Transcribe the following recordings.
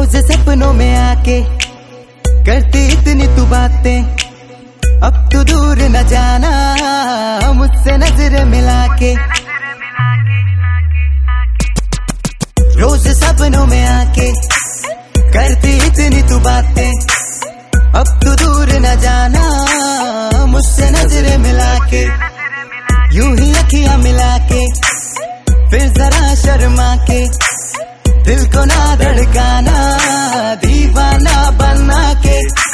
रोज सपनों में आके करती इतनी तू बातें, अब तू दूर न जाना मुझसे नजर मिला के। रोज सपनों में आके करती इतनी तू बातें, अब तू दूर न जाना मुझसे नजर मिला के। यूं ही अखियां मिला के फिर जरा शर्मा के, दिल को ना धड़काना दीवाना बना के।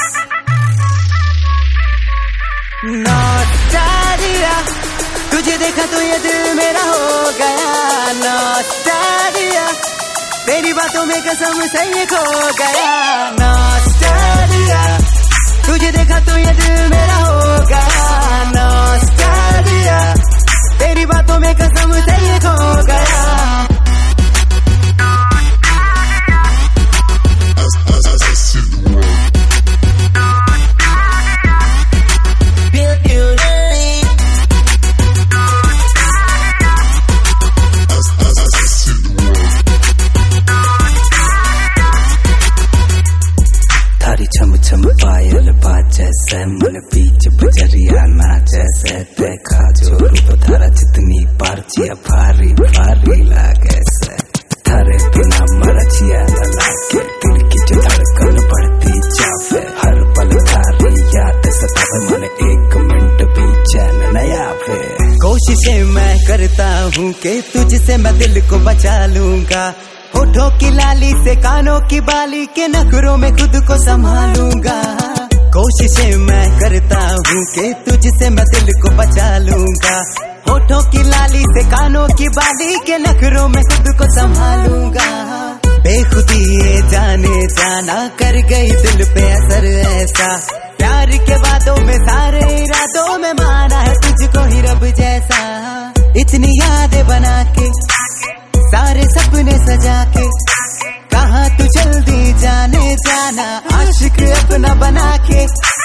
नॉस्टैल्जिया, तुझे देखा तो ये दिल मेरा हो गया। नॉस्टैल्जिया, तेरी बातों में कसम से ये खो गया। नॉस्टैल्जिया, तुझे देखा तो ये दिल मेरा हो गया। नॉस्टैल्जिया, तेरी बातों में कसम से ये खो गया। छम छम पायल बाजैसे, मन बीच बजरिया नाचैसे। देखा जो रूप धारा जितनी पारचिया भारी भारी लागे से। थारे बिना मरचिया न लागे, दिल की जो धड़कन बढ़ती जावे। हर पल थारी याद सतावे, मन एक मिनट भी चैन न आवे। कोशिशें मैं करता हूँ कि तुझसे मैं दिल को बचा लूंगा। होठों की लाली से कानों की बाली के नखरों में खुद को संभालूंगा। कोशिशें मैं करता हूँ कि तुझसे मैं दिल को बचा लूंगा। होठों की लाली से कानों की बाली के नखरों में खुद को संभालूंगा। बेखुदी ये जाने जाना कर गई दिल पे असर ऐसा। प्यार के बातों में सारे इरादों में माना है तुझको ही रब जैसा। इतनी यादें बना के सारे सपने सजा के, कहाँ तू जल्दी जाने जाना आशिक अपना बना के।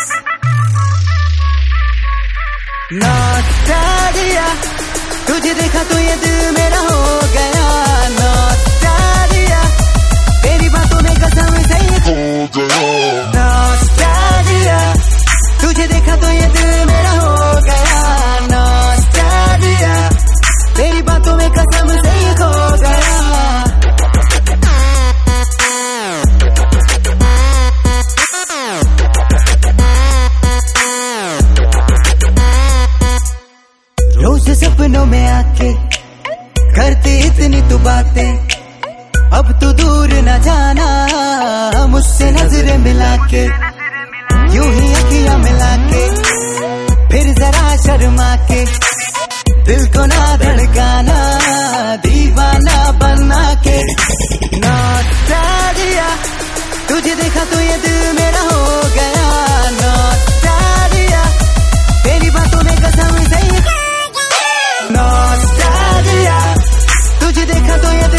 नॉस्टैल्जिया, तुझे देखा तो ये दिल मेरा हो गया। नॉस्टैल्जिया, तेरी बातों में कसम से ये खो गया। नॉस्टैल्जिया, तुझे देखा तो ये दिल मेरा हो गया। नॉस्टैल्जिया, तेरी बातों में कसम से ये खो गया। रोज सपनों में आके करती इतनी तू बातें, अब तू दूर न जाना मुझसे नजरें मिला के। यूं ही अखियां मिला के फिर जरा शर्मा के, दिल को ना धड़काना दीवाना बना के। नॉस्टैल्जिया, तुझे देखा तो ये दिल मेरा हो गया। नॉस्टैल्जिया, तेरी बातों में कसम से। नॉस्टैल्जिया, तुझे देखा तो ये